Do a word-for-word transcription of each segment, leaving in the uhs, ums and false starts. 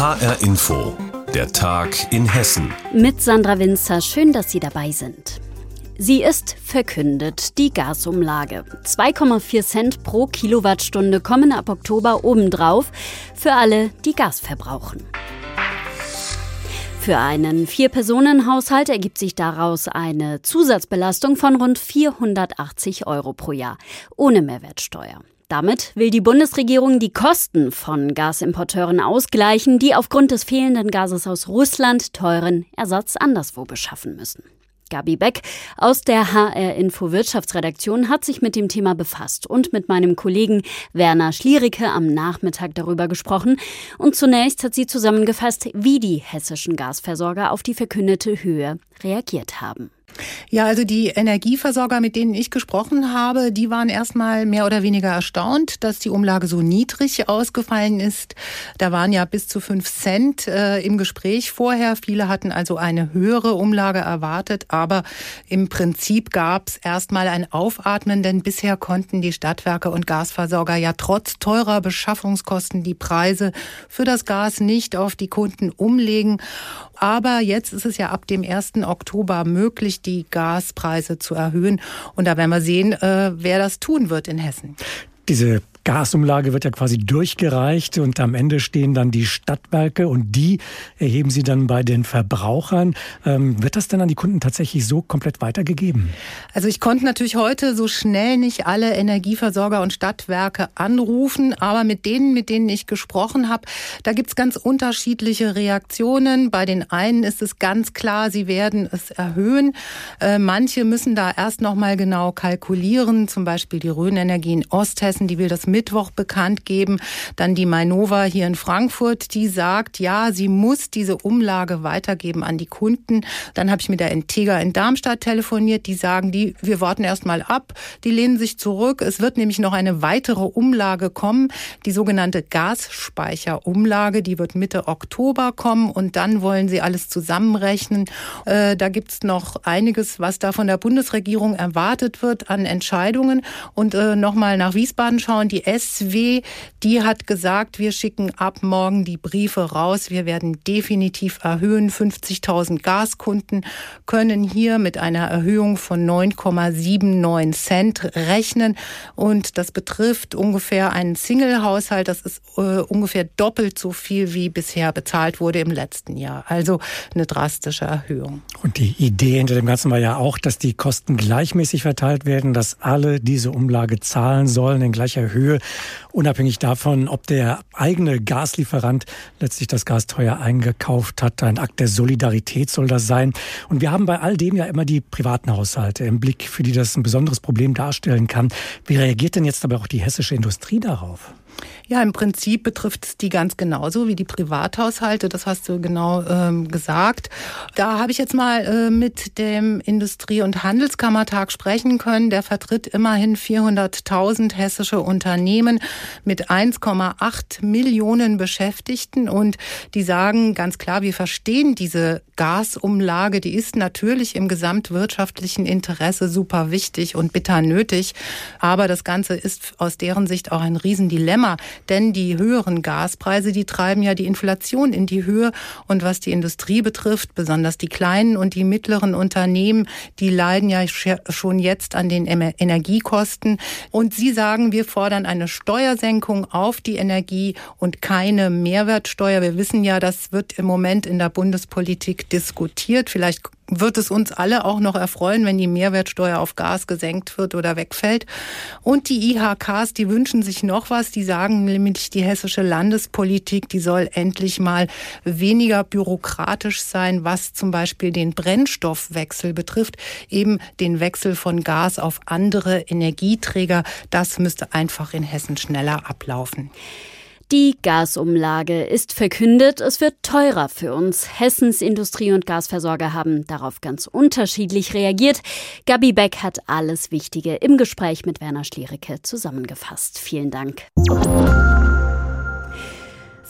H R Info, der Tag in Hessen. Mit Sandra Winzer, schön, dass Sie dabei sind. Sie ist verkündet, die Gasumlage. zwei Komma vier Cent pro Kilowattstunde kommen ab Oktober obendrauf für alle, die Gas verbrauchen. Für einen Vier-Personen-Haushalt ergibt sich daraus eine Zusatzbelastung von rund vierhundertachtzig Euro pro Jahr, ohne Mehrwertsteuer. Damit will die Bundesregierung die Kosten von Gasimporteuren ausgleichen, die aufgrund des fehlenden Gases aus Russland teuren Ersatz anderswo beschaffen müssen. Gabi Beck aus der H R Info Wirtschaftsredaktion hat sich mit dem Thema befasst und mit meinem Kollegen Werner Schliericke am Nachmittag darüber gesprochen. Und zunächst hat sie zusammengefasst, wie die hessischen Gasversorger auf die verkündete Höhe reagiert haben. Ja, also die Energieversorger, mit denen ich gesprochen habe, die waren erstmal mehr oder weniger erstaunt, dass die Umlage so niedrig ausgefallen ist. Da waren ja bis zu fünf Cent äh, im Gespräch vorher. Viele hatten also eine höhere Umlage erwartet, aber im Prinzip gab es erstmal ein Aufatmen, denn bisher konnten die Stadtwerke und Gasversorger ja trotz teurer Beschaffungskosten die Preise für das Gas nicht auf die Kunden umlegen. Aber jetzt ist es ja ab dem ersten Oktober möglich, die Gaspreise zu erhöhen. Und da werden wir sehen, äh, wer das tun wird in Hessen. Diese Gasumlage wird ja quasi durchgereicht und am Ende stehen dann die Stadtwerke und die erheben sie dann bei den Verbrauchern. Ähm, wird das denn an die Kunden tatsächlich so komplett weitergegeben? Also ich konnte natürlich heute so schnell nicht alle Energieversorger und Stadtwerke anrufen, aber mit denen, mit denen ich gesprochen habe, da gibt's ganz unterschiedliche Reaktionen. Bei den einen ist es ganz klar, sie werden es erhöhen. Äh, manche müssen da erst noch mal genau kalkulieren, zum Beispiel die Rhön Energie in Osthessen, die will das Mittwoch bekannt geben. Dann die Mainova hier in Frankfurt, die sagt, ja, sie muss diese Umlage weitergeben an die Kunden. Dann habe ich mit der Integra in Darmstadt telefoniert, die sagen, die, wir warten erst mal ab, die lehnen sich zurück. Es wird nämlich noch eine weitere Umlage kommen, die sogenannte Gasspeicherumlage, die wird Mitte Oktober kommen und dann wollen sie alles zusammenrechnen. Äh, da gibt's noch einiges, was da von der Bundesregierung erwartet wird an Entscheidungen. Und äh, nochmal nach Wiesbaden schauen, die S W, die hat gesagt, wir schicken ab morgen die Briefe raus. Wir werden definitiv erhöhen. fünfzigtausend Gaskunden können hier mit einer Erhöhung von neun Komma neunundsiebzig Cent rechnen. Und das betrifft ungefähr einen Single-Haushalt. Das ist äh, ungefähr doppelt so viel, wie bisher bezahlt wurde im letzten Jahr. Also eine drastische Erhöhung. Und die Idee hinter dem Ganzen war ja auch, dass die Kosten gleichmäßig verteilt werden, dass alle diese Umlage zahlen sollen in gleicher Höhe, unabhängig davon, ob der eigene Gaslieferant letztlich das Gas teuer eingekauft hat. Ein Akt der Solidarität soll das sein. Und wir haben bei all dem ja immer die privaten Haushalte im Blick, für die das ein besonderes Problem darstellen kann. Wie reagiert denn jetzt aber auch die hessische Industrie darauf? Ja, im Prinzip betrifft es die ganz genauso wie die Privathaushalte. Das hast du genau ähm, gesagt. Da habe ich jetzt mal äh, mit dem Industrie- und Handelskammertag sprechen können. Der vertritt immerhin vierhunderttausend hessische Unternehmen mit eins Komma acht Millionen Beschäftigten. Und die sagen ganz klar, wir verstehen diese Gasumlage. Die ist natürlich im gesamtwirtschaftlichen Interesse super wichtig und bitter nötig. Aber das Ganze ist aus deren Sicht auch ein Riesendilemma. Denn die höheren Gaspreise, die treiben ja die Inflation in die Höhe. Und was die Industrie betrifft, besonders die kleinen und die mittleren Unternehmen, die leiden ja schon jetzt an den Energiekosten. Und sie sagen, wir fordern eine Steuersenkung auf die Energie und keine Mehrwertsteuer. Wir wissen ja, das wird im Moment in der Bundespolitik diskutiert. Vielleicht wird es uns alle auch noch erfreuen, wenn die Mehrwertsteuer auf Gas gesenkt wird oder wegfällt. Und die I H Ks, die wünschen sich noch was. Die sagen nämlich, die hessische Landespolitik, die soll endlich mal weniger bürokratisch sein, was zum Beispiel den Brennstoffwechsel betrifft. Eben den Wechsel von Gas auf andere Energieträger. Das müsste einfach in Hessen schneller ablaufen. Die Gasumlage ist verkündet. Es wird teurer für uns. Hessens Industrie- und Gasversorger haben darauf ganz unterschiedlich reagiert. Gabi Beck hat alles Wichtige im Gespräch mit Werner Schliericke zusammengefasst. Vielen Dank.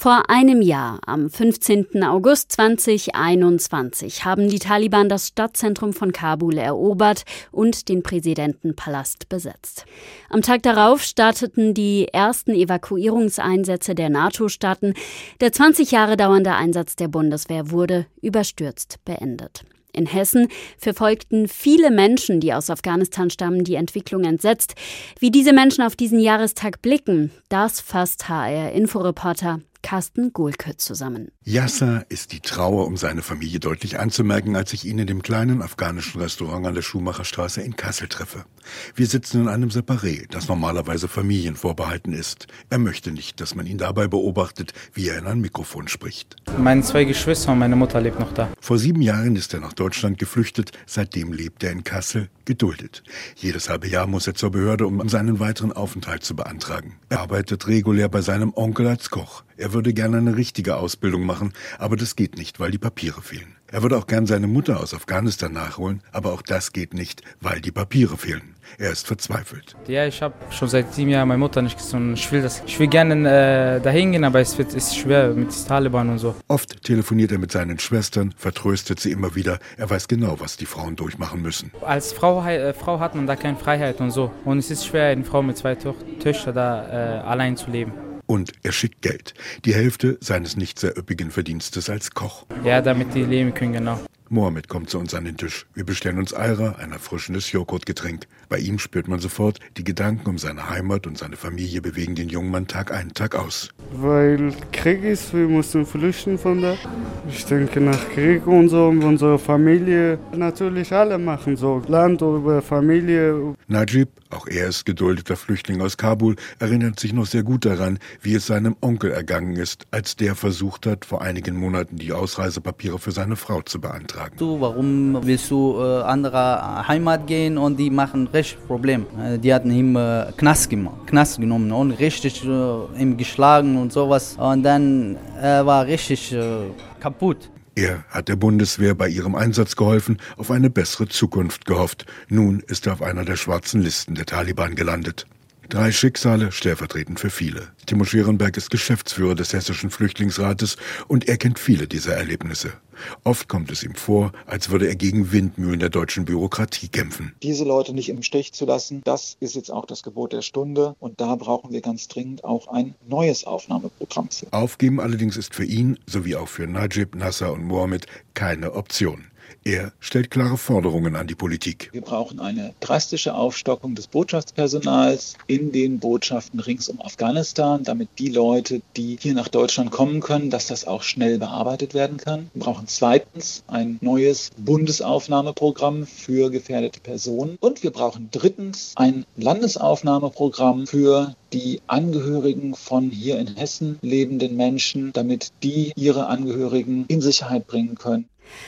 Vor einem Jahr, am fünfzehnten August zweitausendeinundzwanzig, haben die Taliban das Stadtzentrum von Kabul erobert und den Präsidentenpalast besetzt. Am Tag darauf starteten die ersten Evakuierungseinsätze der NATO-Staaten. Der zwanzig Jahre dauernde Einsatz der Bundeswehr wurde überstürzt beendet. In Hessen verfolgten viele Menschen, die aus Afghanistan stammen, die Entwicklung entsetzt. Wie diese Menschen auf diesen Jahrestag blicken, das fasst H R-Inforeporter Carsten Gohlke zusammen. Yasser ist die Trauer um seine Familie deutlich anzumerken, als ich ihn in dem kleinen afghanischen Restaurant an der Schumacherstraße in Kassel treffe. Wir sitzen in einem Separé, das normalerweise Familien vorbehalten ist. Er möchte nicht, dass man ihn dabei beobachtet, wie er in ein Mikrofon spricht. Meine zwei Geschwister und meine Mutter lebt noch da. Vor sieben Jahren ist er nach Deutschland geflüchtet. Seitdem lebt er in Kassel, geduldet. Jedes halbe Jahr muss er zur Behörde, um seinen weiteren Aufenthalt zu beantragen. Er arbeitet regulär bei seinem Onkel als Koch. Er würde gerne eine richtige Ausbildung machen, aber das geht nicht, weil die Papiere fehlen. Er würde auch gern seine Mutter aus Afghanistan nachholen, aber auch das geht nicht, weil die Papiere fehlen. Er ist verzweifelt. Ja, ich habe schon seit sieben Jahren meine Mutter nicht gesehen. Ich will das. Ich will gerne äh, dahin gehen, aber es wird, ist schwer mit den Taliban und so. Oft telefoniert er mit seinen Schwestern, vertröstet sie immer wieder. Er weiß genau, was die Frauen durchmachen müssen. Als Frau, äh, Frau hat man da keine Freiheit und so. Und es ist schwer, eine Frau mit zwei Tö- Töchtern da äh, allein zu leben. Und er schickt Geld. Die Hälfte seines nicht sehr üppigen Verdienstes als Koch. Ja, damit die leben können, genau. Mohammed kommt zu uns an den Tisch. Wir bestellen uns Ayra, ein erfrischendes Joghurtgetränk. Bei ihm spürt man sofort, die Gedanken um seine Heimat und seine Familie bewegen den jungen Mann Tag ein, Tag aus. Weil Krieg ist, wir mussten flüchten von da. Ich denke nach Krieg und so, unsere Familie, natürlich alle machen so, Land über Familie. Najib, auch er ist geduldeter Flüchtling aus Kabul, erinnert sich noch sehr gut daran, wie es seinem Onkel ergangen ist, als der versucht hat, vor einigen Monaten die Ausreisepapiere für seine Frau zu beantragen. Du, warum willst du äh, andere Heimat gehen und die machen richtig Problem. Die hatten ihm äh, Knast, gem- Knast genommen und richtig äh, ihm geschlagen und sowas. Und dann er war richtig äh, kaputt. Er hat der Bundeswehr bei ihrem Einsatz geholfen, auf eine bessere Zukunft gehofft. Nun ist er auf einer der schwarzen Listen der Taliban gelandet. Drei Schicksale, stellvertretend für viele. Timo Scherenberg ist Geschäftsführer des Hessischen Flüchtlingsrates und er kennt viele dieser Erlebnisse. Oft kommt es ihm vor, als würde er gegen Windmühlen der deutschen Bürokratie kämpfen. Diese Leute nicht im Stich zu lassen, das ist jetzt auch das Gebot der Stunde. Und da brauchen wir ganz dringend auch ein neues Aufnahmeprogramm für. Aufgeben allerdings ist für ihn, sowie auch für Najib, Nasser und Mohammed, keine Option. Er stellt klare Forderungen an die Politik. Wir brauchen eine drastische Aufstockung des Botschaftspersonals in den Botschaften rings um Afghanistan, damit die Leute, die hier nach Deutschland kommen können, dass das auch schnell bearbeitet werden kann. Wir brauchen zweitens ein neues Bundesaufnahmeprogramm für gefährdete Personen. Und wir brauchen drittens ein Landesaufnahmeprogramm für die Angehörigen von hier in Hessen lebenden Menschen, damit die ihre Angehörigen in Sicherheit bringen können.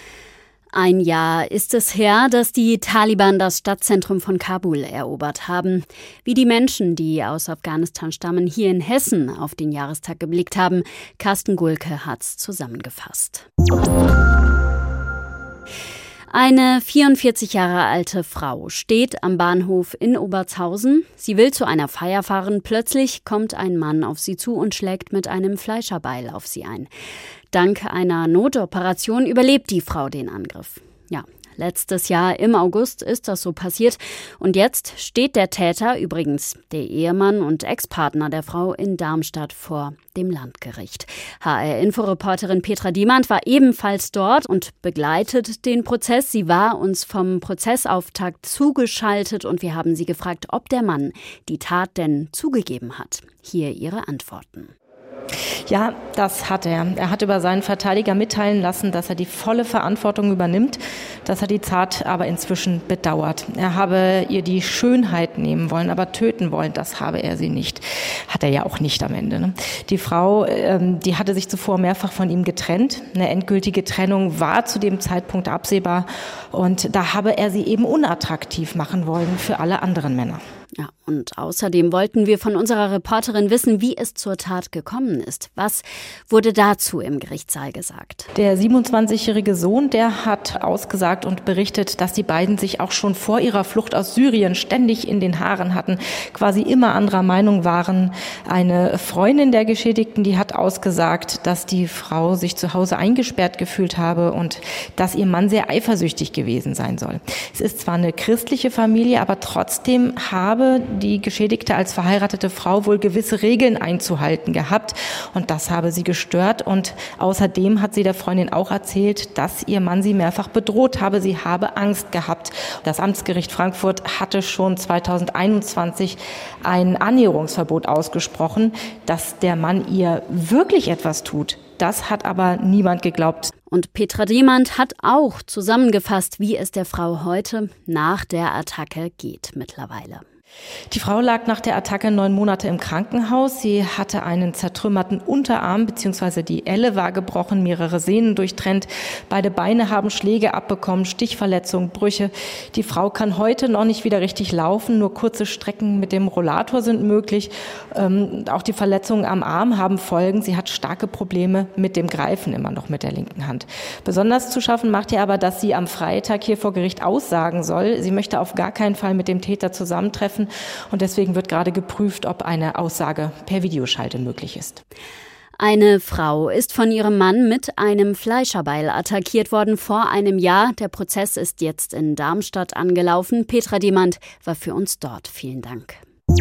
Ein Jahr ist es her, dass die Taliban das Stadtzentrum von Kabul erobert haben. Wie die Menschen, die aus Afghanistan stammen, hier in Hessen auf den Jahrestag geblickt haben, Carsten Gohlke hat's zusammengefasst. Eine vierundvierzig Jahre alte Frau steht am Bahnhof in Obertshausen. Sie will zu einer Feier fahren. Plötzlich kommt ein Mann auf sie zu und schlägt mit einem Fleischerbeil auf sie ein. Dank einer Notoperation überlebt die Frau den Angriff. Ja, letztes Jahr im August ist das so passiert. Und jetzt steht der Täter, übrigens der Ehemann und Ex-Partner der Frau, in Darmstadt vor dem Landgericht. H R-Inforeporterin Petra Diemann war ebenfalls dort und begleitet den Prozess. Sie war uns vom Prozessauftakt zugeschaltet und wir haben sie gefragt, ob der Mann die Tat denn zugegeben hat. Hier ihre Antworten. Ja, das hat er. Er hat über seinen Verteidiger mitteilen lassen, dass er die volle Verantwortung übernimmt, dass er die Tat aber inzwischen bedauert. Er habe ihr die Schönheit nehmen wollen, aber töten wollen, das habe er sie nicht. Hat er ja auch nicht am Ende. Ne? Die Frau, ähm, die hatte sich zuvor mehrfach von ihm getrennt. Eine endgültige Trennung war zu dem Zeitpunkt absehbar und da habe er sie eben unattraktiv machen wollen für alle anderen Männer. Ja, und außerdem wollten wir von unserer Reporterin wissen, wie es zur Tat gekommen ist. Was wurde dazu im Gerichtssaal gesagt? Der siebenundzwanzigjährige Sohn, der hat ausgesagt und berichtet, dass die beiden sich auch schon vor ihrer Flucht aus Syrien ständig in den Haaren hatten, quasi immer anderer Meinung waren. Eine Freundin der Geschädigten, die hat ausgesagt, dass die Frau sich zu Hause eingesperrt gefühlt habe und dass ihr Mann sehr eifersüchtig gewesen sein soll. Es ist zwar eine christliche Familie, aber trotzdem habe die Geschädigte als verheiratete Frau wohl gewisse Regeln einzuhalten gehabt und das habe sie gestört. Und außerdem hat sie der Freundin auch erzählt, dass ihr Mann sie mehrfach bedroht habe. Sie habe Angst gehabt. Das Amtsgericht Frankfurt hatte schon zweitausendeinundzwanzig ein Annäherungsverbot ausgesprochen, dass der Mann ihr wirklich etwas tut. Das hat aber niemand geglaubt. Und Petra Demand hat auch zusammengefasst, wie es der Frau heute nach der Attacke geht mittlerweile. Die Frau lag nach der Attacke neun Monate im Krankenhaus. Sie hatte einen zertrümmerten Unterarm bzw. die Elle war gebrochen, mehrere Sehnen durchtrennt. Beide Beine haben Schläge abbekommen, Stichverletzungen, Brüche. Die Frau kann heute noch nicht wieder richtig laufen. Nur kurze Strecken mit dem Rollator sind möglich. Ähm, auch die Verletzungen am Arm haben Folgen. Sie hat starke Probleme mit dem Greifen, immer noch mit der linken Hand. Besonders zu schaffen macht ihr aber, dass sie am Freitag hier vor Gericht aussagen soll. Sie möchte auf gar keinen Fall mit dem Täter zusammentreffen. Und deswegen wird gerade geprüft, ob eine Aussage per Videoschalte möglich ist. Eine Frau ist von ihrem Mann mit einem Fleischerbeil attackiert worden vor einem Jahr. Der Prozess ist jetzt in Darmstadt angelaufen. Petra Demand war für uns dort. Vielen Dank.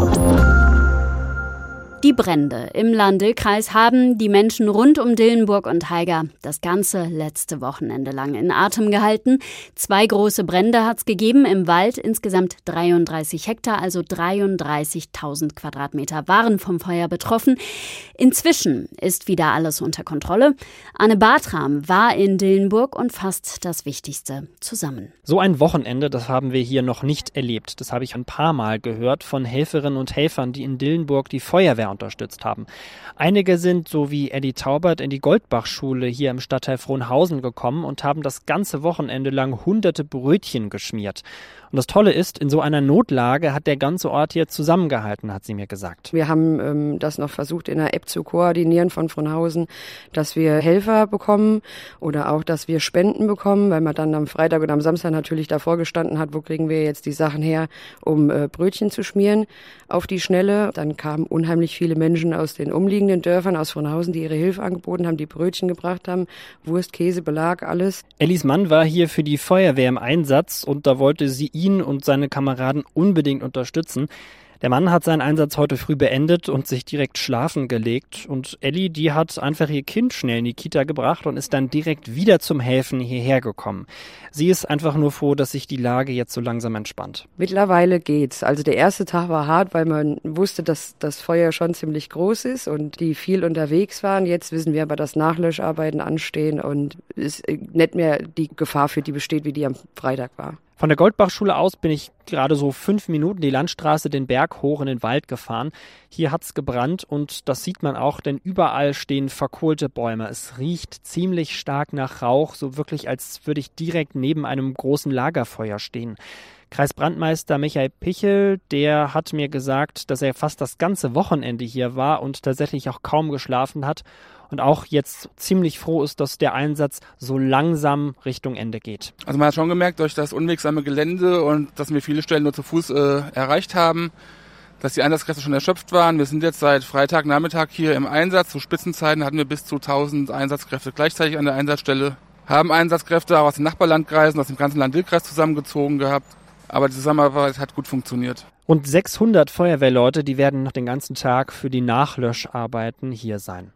Die Brände im Lahn-Dill-Kreis haben die Menschen rund um Dillenburg und Haiger das ganze letzte Wochenende lang in Atem gehalten. Zwei große Brände hat es gegeben im Wald. Insgesamt dreiunddreißig Hektar, also dreiunddreißigtausend Quadratmeter waren vom Feuer betroffen. Inzwischen ist wieder alles unter Kontrolle. Anne Bartram war in Dillenburg und fasst das Wichtigste zusammen. So ein Wochenende, das haben wir hier noch nicht erlebt. Das habe ich ein paar Mal gehört von Helferinnen und Helfern, die in Dillenburg die Feuerwehr unterstützt haben. Einige sind, so wie Eddie Taubert, in die Goldbach-Schule hier im Stadtteil Frohnhausen gekommen und haben das ganze Wochenende lang hunderte Brötchen geschmiert. Und das Tolle ist, in so einer Notlage hat der ganze Ort hier zusammengehalten, hat sie mir gesagt. Wir haben ähm, das noch versucht, in einer App zu koordinieren von Frohnhausen, dass wir Helfer bekommen oder auch, dass wir Spenden bekommen, weil man dann am Freitag und am Samstag natürlich davor gestanden hat, wo kriegen wir jetzt die Sachen her, um äh, Brötchen zu schmieren auf die Schnelle. Dann kamen unheimlich viele Menschen aus den umliegenden Dörfern, aus Frohnhausen, die ihre Hilfe angeboten haben, die Brötchen gebracht haben, Wurst, Käse, Belag, alles. Ellis Mann war hier für die Feuerwehr im Einsatz und da wollte sie ihn und seine Kameraden unbedingt unterstützen. Der Mann hat seinen Einsatz heute früh beendet und sich direkt schlafen gelegt. Und Elli, die hat einfach ihr Kind schnell in die Kita gebracht und ist dann direkt wieder zum Helfen hierher gekommen. Sie ist einfach nur froh, dass sich die Lage jetzt so langsam entspannt. Mittlerweile geht's. Also der erste Tag war hart, weil man wusste, dass das Feuer schon ziemlich groß ist und die viel unterwegs waren. Jetzt wissen wir aber, dass Nachlöscharbeiten anstehen und es nicht mehr die Gefahr für die besteht, wie die am Freitag war. Von der Goldbach-Schule aus bin ich gerade so fünf Minuten die Landstraße den Berg hoch in den Wald gefahren. Hier hat's gebrannt und das sieht man auch, denn überall stehen verkohlte Bäume. Es riecht ziemlich stark nach Rauch, so wirklich als würde ich direkt neben einem großen Lagerfeuer stehen. Kreisbrandmeister Michael Pichel, der hat mir gesagt, dass er fast das ganze Wochenende hier war und tatsächlich auch kaum geschlafen hat und auch jetzt ziemlich froh ist, dass der Einsatz so langsam Richtung Ende geht. Also man hat schon gemerkt, durch das unwegsame Gelände und dass wir viele Stellen nur zu Fuß äh, erreicht haben, dass die Einsatzkräfte schon erschöpft waren. Wir sind jetzt seit Freitagnachmittag hier im Einsatz. Zu Spitzenzeiten hatten wir bis zu tausend Einsatzkräfte gleichzeitig an der Einsatzstelle. Haben Einsatzkräfte auch aus den Nachbarlandkreisen, aus dem ganzen Lahn-Dill-Kreis zusammengezogen gehabt. Aber die Zusammenarbeit hat gut funktioniert. Und sechshundert Feuerwehrleute, die werden noch den ganzen Tag für die Nachlöscharbeiten hier sein.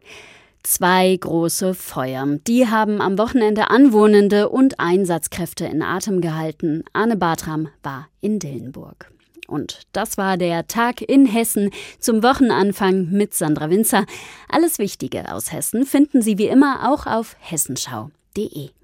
Zwei große Feuer. Die haben am Wochenende Anwohnende und Einsatzkräfte in Atem gehalten. Anne Bartram war in Dillenburg. Und das war der Tag in Hessen zum Wochenanfang mit Sandra Winzer. Alles Wichtige aus Hessen finden Sie wie immer auch auf hessenschau punkt de.